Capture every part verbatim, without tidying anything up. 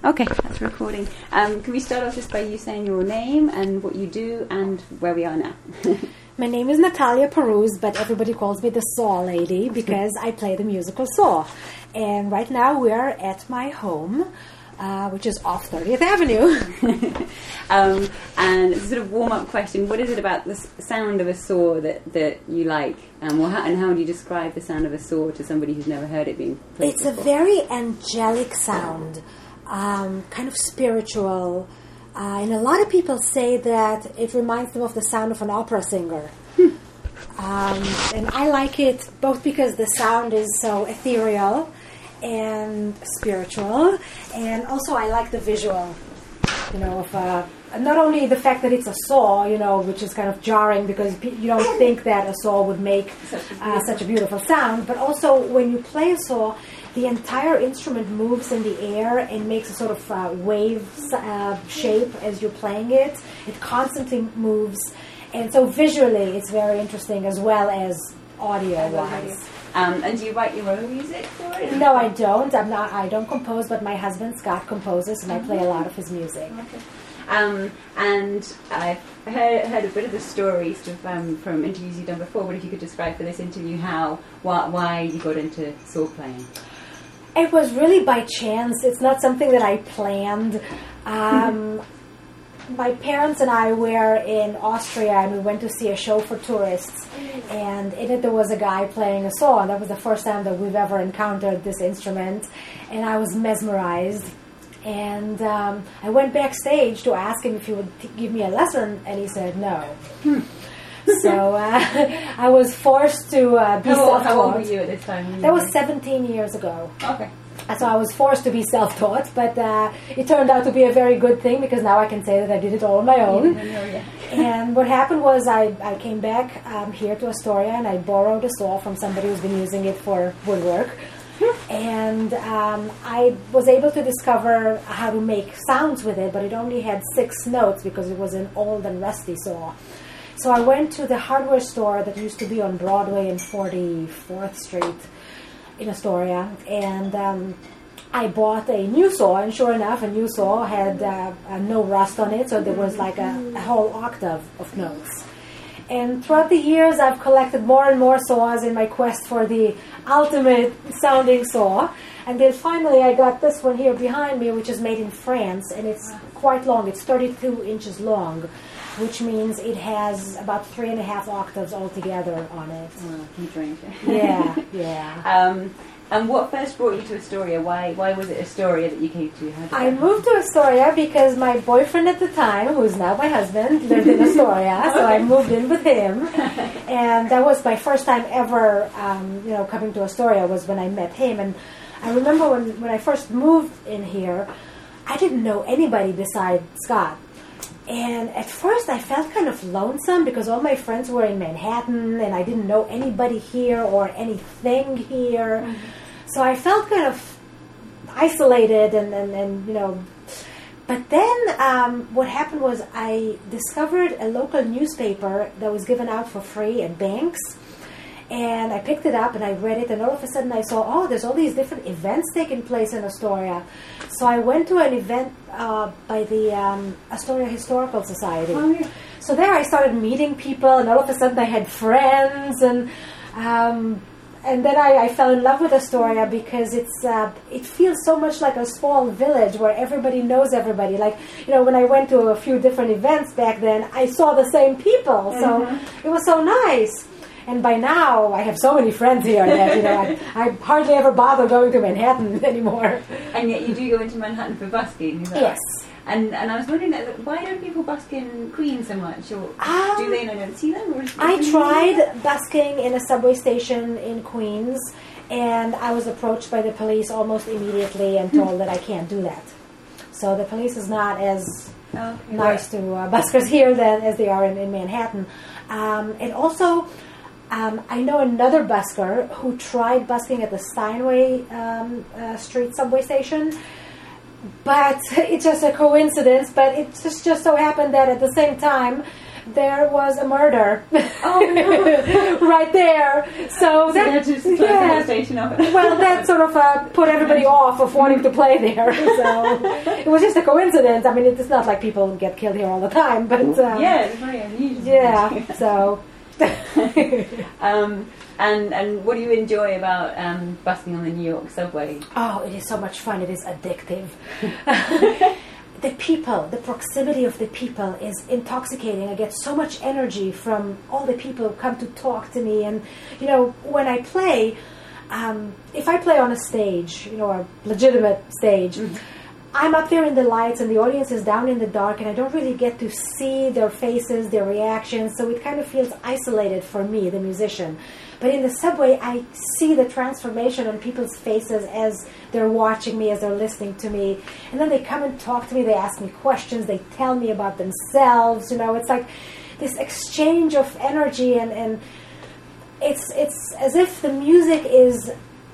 Okay, that's recording. Um, can we start off just by you saying your name and what you do and where we are now? My name is Natalia Peruz, but everybody calls me the Saw Lady because I play the musical Saw. And right now we're at my home, uh, which is off thirtieth Avenue. um, and it's a sort of warm-up question. What is it about the sound of a saw that, that you like? Um, or how, and how would you describe the sound of a saw to somebody who's never heard it being played It's before? a very angelic sound, um, kind of spiritual. Uh, and a lot of people say that it reminds them of the sound of an opera singer. Hmm. Um, and I like it both because the sound is so ethereal and spiritual, and also I like the visual, you know, of uh, not only the fact that it's a saw, you know, which is kind of jarring because you don't think that a saw would make uh, such a beautiful sound, but also when you play a saw, the entire instrument moves in the air and makes a sort of uh, wave uh, shape as you're playing it. It constantly moves, and so visually it's very interesting as well as audio-wise. Um, and do you write your own music for it? No, I don't. I'm not. I don't compose, but my husband Scott composes, and I play a lot of his music. Okay. Um, and I've heard, heard a bit of the story sort of, um, from interviews you've done before. But if you could describe for this interview how, why, why you got into saw playing? It was really by chance. It's not something that I planned. Um, my parents and I were in Austria, and we went to see a show for tourists. And in it there was a guy playing a saw, and that was the first time that we've ever encountered this instrument. And I was mesmerized. And um, I went backstage to ask him if he would t- give me a lesson, and he said no. Hmm. So uh, I was forced to uh, be how self-taught. How old were you at this time? That was seventeen years ago. Okay. So I was forced to be self-taught, but uh, it turned out to be a very good thing because now I can say that I did it all on my own. Yeah, yeah. And what happened was I, I came back um, here to Astoria, and I borrowed a saw from somebody who's been using it for woodwork. And um, I was able to discover how to make sounds with it, but it only had six notes because it was an old and rusty saw. So I went to the hardware store that used to be on Broadway and forty-fourth Street in Astoria, and um, I bought a new saw, and sure enough, a new saw had uh, uh, no rust on it, so there was like a, a whole octave of notes. And throughout the years, I've collected more and more saws in my quest for the ultimate sounding saw. And then finally, I got this one here behind me, which is made in France, and it's quite long. It's thirty-two inches long, which means it has about three and a half octaves altogether on it. Oh, you drink it. Yeah, yeah. Um, and what first brought you to Astoria? Why why was it Astoria that you came to? How did I that moved to Astoria because my boyfriend at the time, who's now my husband, lived in Astoria, so I moved in with him. And that was my first time ever, um, you know, coming to Astoria was when I met him. And I remember when, when I first moved in here, I didn't know anybody besides Scott. And at first I felt kind of lonesome because all my friends were in Manhattan and I didn't know anybody here or anything here. Mm-hmm. So I felt kind of isolated and, and, and you know. But then um, what happened was I discovered a local newspaper that was given out for free at banks. And I picked it up and I read it, and all of a sudden I saw, oh, there's all these different events taking place in Astoria. So I went to an event uh, by the um, Astoria Historical Society. Oh, yeah. So there I started meeting people, and all of a sudden I had friends, and um, and then I, I fell in love with Astoria because it's uh, it feels so much like a small village where everybody knows everybody. Like, you know, when I went to a few different events back then, I saw the same people, so mm-hmm. It was so nice. And by now, I have so many friends here that, you know, I, I hardly ever bother going to Manhattan anymore. And yet you do go into Manhattan for busking, is that yes. Right? And and I was wondering, why don't people busk in Queens so much? Or um, do they and I don't see them? Or I tried busking in a subway station in Queens, and I was approached by the police almost immediately and told that I can't do that. So the police is not as oh, nice to uh, buskers here than as they are in, in Manhattan. Um, and also... Um, I know another busker who tried busking at the Steinway um, uh, Street subway station, but it's just a coincidence, but it just, just so happened that at the same time there was a murder. Oh, no. Right there. So, So that, you had to just close the yeah. whole station off. Well, that sort of uh, put everybody off of wanting to play there. So it was just a coincidence. I mean, it's not like people get killed here all the time, but um, Yeah, it's very unusual. yeah. So. um, and and what do you enjoy about um, busking on the New York subway? Oh, it is so much fun. It is addictive. The people, the proximity of the people is intoxicating. I get so much energy from all the people who come to talk to me. And, you know, when I play, um, if I play on a stage, you know, a legitimate stage, mm-hmm. I'm up there in the lights and the audience is down in the dark and I don't really get to see their faces, their reactions. So it kind of feels isolated for me, the musician. But in the subway, I see the transformation on people's faces as they're watching me, as they're listening to me. And then they come and talk to me. They ask me questions. They tell me about themselves. You know, it's like this exchange of energy. And, and it's, it's as if the music is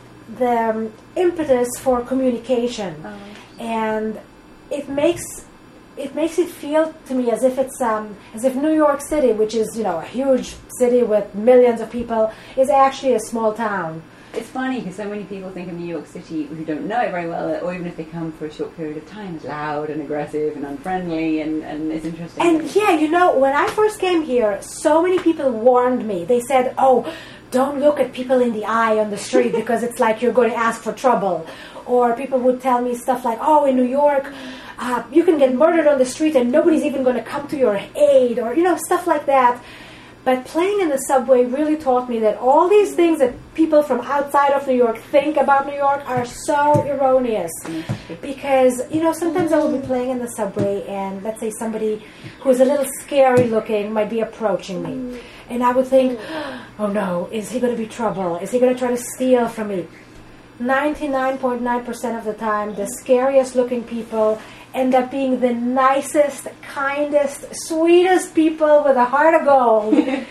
the um, impetus for communication. Oh. And it makes... It makes it feel to me as if it's um, as if New York City, which is, you know, a huge city with millions of people, is actually a small town. It's funny because so many people think of New York City who don't know it very well, or even if they come for a short period of time, it's loud and aggressive and unfriendly, and, and it's interesting. And yeah, you know, when I first came here, so many people warned me. They said, oh, don't look at people in the eye on the street because it's like you're going to ask for trouble. Or people would tell me stuff like, oh, in New York, uh, you can get murdered on the street and nobody's even going to come to your aid, or, you know, stuff like that. But playing in the subway really taught me that all these things that people from outside of New York think about New York are so erroneous. Because, you know, sometimes I will be playing in the subway and let's say somebody who is a little scary looking might be approaching me. And I would think, oh no, is he going to be trouble? Is he going to try to steal from me? ninety-nine point nine percent of the time, the scariest looking people end up being the nicest, kindest, sweetest people with a heart of gold.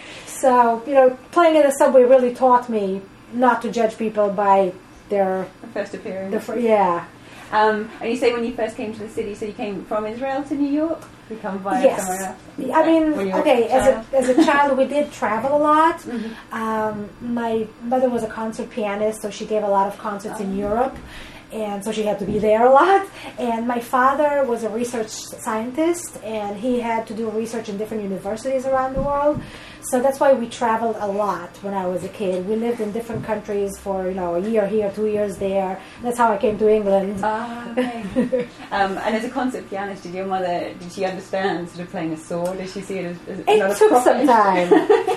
So, you know, playing in the subway really taught me not to judge people by their... first appearance. Their fir- yeah. Um, and you say when you first came to the city, so you came from Israel to New York? You come via yes. somewhere else? I mean, okay, as a, as a child, we did travel a lot. Mm-hmm. Um, my mother was a concert pianist, so she gave a lot of concerts oh. in Europe. And so she had to be there a lot. And my father was a research scientist, and he had to do research in different universities around the world. So that's why we traveled a lot when I was a kid. We lived in different countries for, you know, a year here, two years there. That's how I came to England. Ah, okay. um, and as a concert pianist, did your mother, did she understand sort of playing a saw? Did she see it as, as it not took a some time.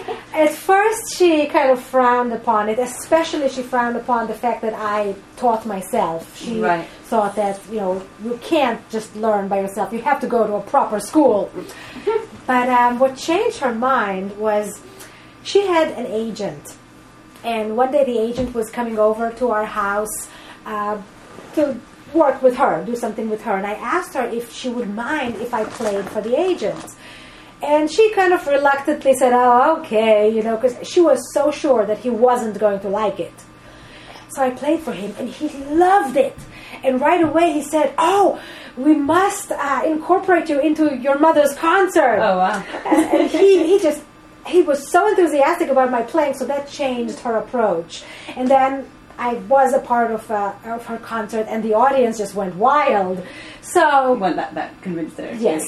At first, she kind of frowned upon it. Especially, she frowned upon the fact that I taught myself. She right. thought that, you know, you can't just learn by yourself. You have to go to a proper school. But um, what changed her mind was she had an agent. And one day the agent was coming over to our house uh, to work with her, do something with her. And I asked her if she would mind if I played for the agent. And she kind of reluctantly said, oh, okay, you know, because she was so sure that he wasn't going to like it. So I played for him, and he loved it. And right away he said, oh, we must uh, incorporate you into your mother's concert. Oh, wow. and, and he, he just, he was so enthusiastic about my playing, so that changed her approach. And then I was a part of, uh, of her concert, and the audience just went wild. So, well, that, that convinced her. Yes.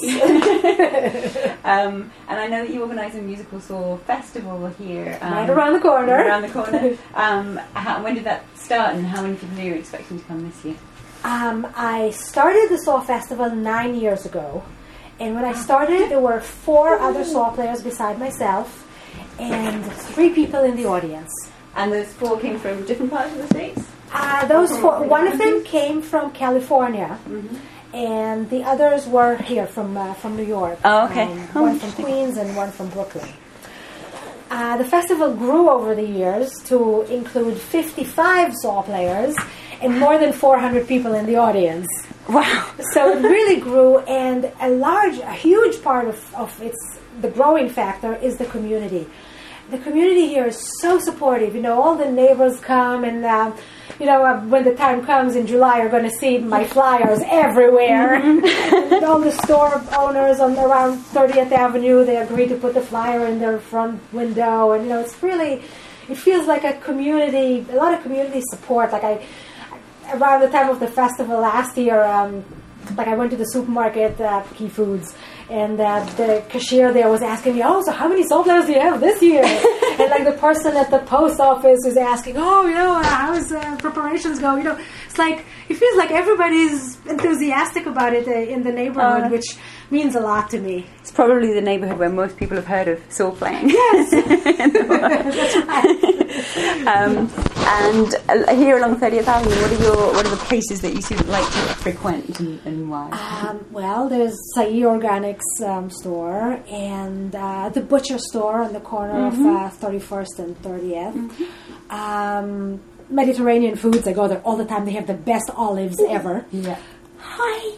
um, and I know that you organise a musical soul festival here. Um, right around the corner. Right around the corner. um, how, when did that start, and how many people are you expecting to come this year? Um, I started the Saw Festival nine years ago. And when I started, there were four other Saw players beside myself and three people in the audience. And those four came from different parts of the States? Uh, those four, one of them came from California, mm-hmm. and the others were here from uh, from New York. Oh, okay. Um, oh, one from Queens and one from Brooklyn. Uh, the festival grew over the years to include fifty-five Saw players and more than four hundred people in the audience. Wow. So it really grew, and a large, a huge part of, of its the growing factor is the community. The community here is so supportive. You know, all the neighbors come, and uh, you know, uh, when the time comes in July, you're going to see my flyers everywhere. And all the store owners on around thirtieth Avenue, they agree to put the flyer in their front window. And, you know, it's really, it feels like a community, a lot of community support. Like I, around the time of the festival last year, um, like I went to the supermarket, uh, Key Foods, and uh, the cashier there was asking me, oh, so how many salt letters do you have this year? And like the person at the post office is asking, oh, you know, uh, how's uh, preparations go? You know, it's like, it feels like everybody's enthusiastic about it uh, in the neighborhood, uh, which means a lot to me. It's probably the neighborhood where most people have heard of saw playing. Yes. That's right. um, and uh, here along thirtieth Avenue, what are your what are the places that you sort of like to frequent, and, and why? Um, well, there's Sa'i Organics um, store and uh, the butcher store on the corner mm-hmm. of uh, thirty-first and thirtieth. Mm-hmm. Um, Mediterranean Foods, I go there all the time. They have the best olives ever. Yeah. Hi.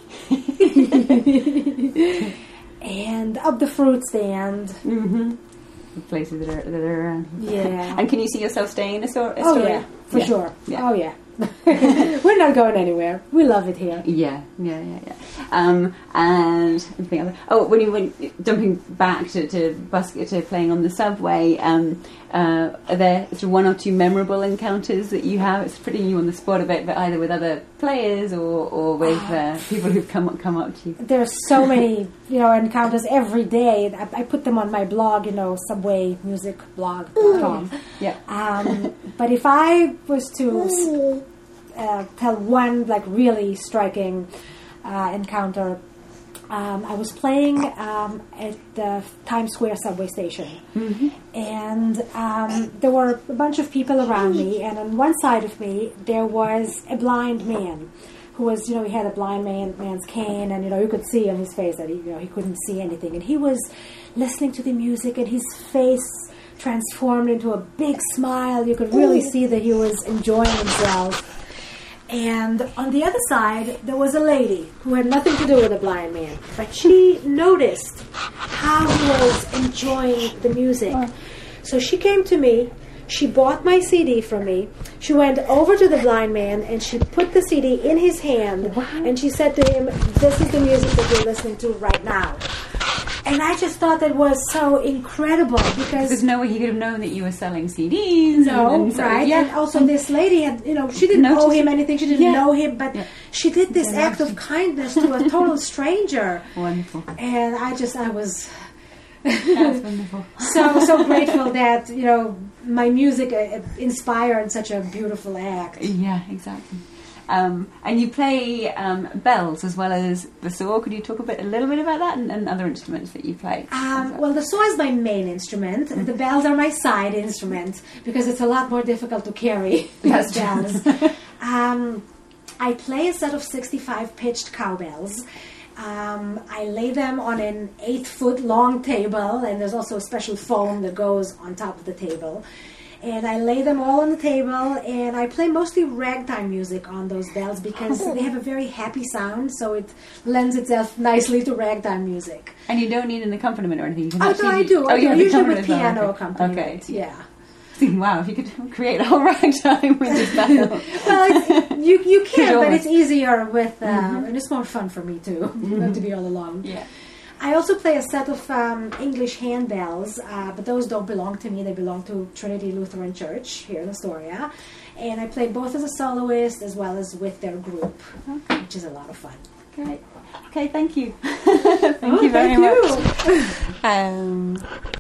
And up the fruit stand. Mm-hmm. The places that are that are around. Yeah. And can you see yourself staying in a store? Oh yeah, for yeah. sure. Yeah. Oh yeah. We're not going anywhere. We love it here. Yeah, yeah, yeah, yeah. Um, and anything else? Oh, when you went jumping back to to, bus, to playing on the subway, um, uh, are there sort of one or two memorable encounters that you have? It's putting you on the spot a bit, but either with other players or, or with uh, people who've come up, come up to you. There's so many, you know, encounters every day. I, I put them on my blog, you know, subway music blog dot com. Yeah. Um, but if I was to uh, tell one like really striking uh, encounter, um, I was playing um, at the Times Square subway station, mm-hmm. and um, there were a bunch of people around me, and on one side of me there was a blind man who was, you know, he had a blind man man's cane, and you know you could see on his face that he, you know, he couldn't see anything, and he was listening to the music, and his face transformed into a big smile. You could really see that he was enjoying himself. And on the other side, there was a lady who had nothing to do with the blind man, but she noticed how he was enjoying the music. So she came to me, she bought my C D from me, she went over to the blind man and she put the C D in his hand, wow. and she said to him, this is the music that you're listening to right now. And I just thought that was so incredible because there's no way he could have known that you were selling C Ds. No, and, and so, right? Yeah. And also, this lady had, you know, she didn't Noticed owe him anything. She didn't yeah. know him, but yeah. she did this yeah. act of kindness to a total stranger. Wonderful. And I just, I was That's wonderful. so so grateful that, you know, my music uh, inspired such a beautiful act. Yeah, exactly. Um, and you play um, bells as well as the saw. Could you talk a bit, a little bit about that and, and other instruments that you play? Um, well, the saw is my main instrument. Mm-hmm. The bells are my side instrument because it's a lot more difficult to carry than bells. um, I play a set of sixty-five pitched cowbells. Um, I lay them on an eight-foot long table, and there's also a special foam that goes on top of the table. And I lay them all on the table, and I play mostly ragtime music on those bells because they have a very happy sound, so it lends itself nicely to ragtime music. And you don't need an accompaniment or anything? You can oh, no, I do. Oh, I you do. have Usually the with piano well. accompaniment. Okay. Yeah. Wow, if you could create a whole ragtime with this bell. Well, it's, you, you can, but almost. it's easier with, uh, mm-hmm. and it's more fun for me, too, mm-hmm. not to be all alone. Yeah. I also play a set of um, English handbells, uh, but those don't belong to me. They belong to Trinity Lutheran Church here in Astoria. And I play both as a soloist as well as with their group, okay. which is a lot of fun. Great. Okay, thank you. thank oh, you very thank much. You. um,